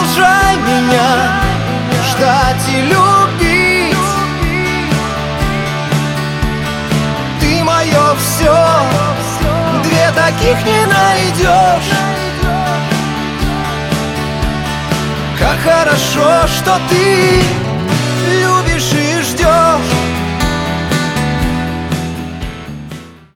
продолжай меня ждать и любить. Ты мое все, две таких не найдешь. Как хорошо, что ты любишь и ждешь.